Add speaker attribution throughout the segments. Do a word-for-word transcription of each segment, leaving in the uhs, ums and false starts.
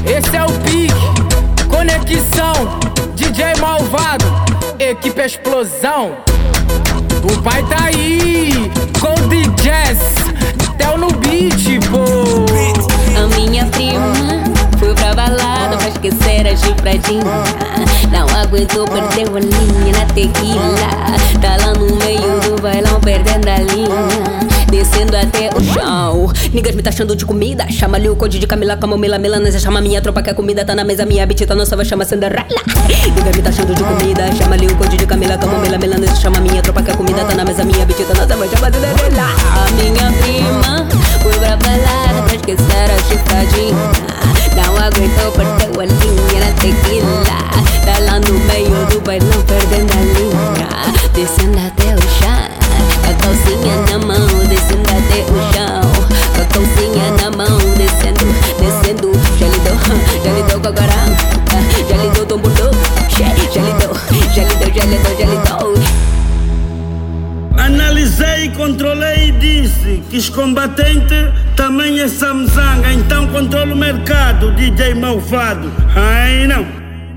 Speaker 1: Esse é o pique, conexão, D J Malvado, equipe explosão. O pai tá aí, Cold Jazz, Theo no beat, pô.
Speaker 2: A minha prima foi pra balada pra esquecer a chifradinha. Não aguentou, perdeu a linha na tequila. Tá lá no meio do bailão perdendo a linha, descendo até o chão. Niggas me taxando de comida. Chama-lhe o code de Camila, camomila, milanesa. Chama minha tropa que a comida tá na mesa. Minha bitch tá nossa, vai chamar Cinderela. Niggas me taxando de comida. Chama-lhe o code de Camila, camomila, milanesa. Chama minha tropa que a comida tá na mesa. Minha bitch tá nossa, vai chamar Cinderela. A minha prima foi pra balada pra esquecer a chifradinha. Não aguentou, perdeu a linha na tequila. Tá lá no meio do bailão perdendo a linha, descendo até o chão, com a calcinha na mão, descendo até o chão, com a calcinha na mão, descendo, descendo. Já lhe deu, já lhe deu cocorão, já lhe deu tombodô, já lhe deu, já lhe deu, já lhe deu, já lhe deu.
Speaker 3: Analisei, controlei e disse que os combatentes também é Samsung. Então controla o mercado, D J Malvado. Ai não.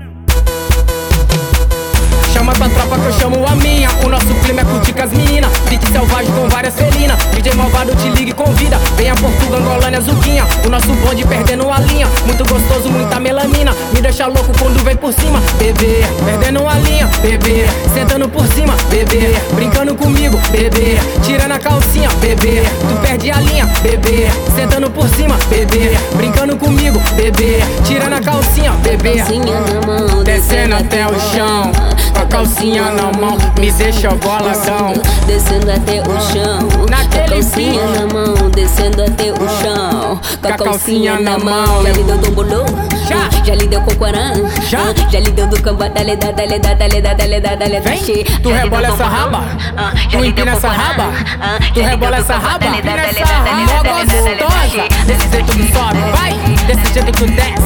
Speaker 1: Chama tua tropa que eu chamo a minha. O nosso clima é curtir com as meninas. Beat selvagem com várias felinas. D J Malvado te liga e convida. Venha Portugal, Angolânia, Zuquinha. O nosso bonde perdendo a linha. Muito gostoso, muita melamina. Me deixa louco quando vem por cima. Bebê, perdendo a linha. Bebê, sentando por cima. Bebê, brincando comigo. Bebê, tirando a calcinha. Bebê, tu perde a linha. Bebê, sentando por cima. Bebê, brincando comigo. Bebê, tirando a calcinha. Bebê,
Speaker 2: calcinha na mão,
Speaker 1: descendo até o chão. Com a calcinha na mão, me deixa boladão.
Speaker 2: Descendo até o chão,
Speaker 1: naquele
Speaker 2: calcinha
Speaker 1: pique.
Speaker 2: na mão, descendo até o chão, com a calcinha na mão. Já lhe deu tombolô,
Speaker 1: Já.
Speaker 2: já lhe deu cocorã,
Speaker 1: Já.
Speaker 2: já lhe deu do camba, dale, dale, dale, dale, dale, dale, dale.
Speaker 1: Vem, tu rebola essa raba, tu empina essa raba, tu rebola essa raba, empina essa raba gostosa. Desse jeito que sobe, vai, desse jeito que desce.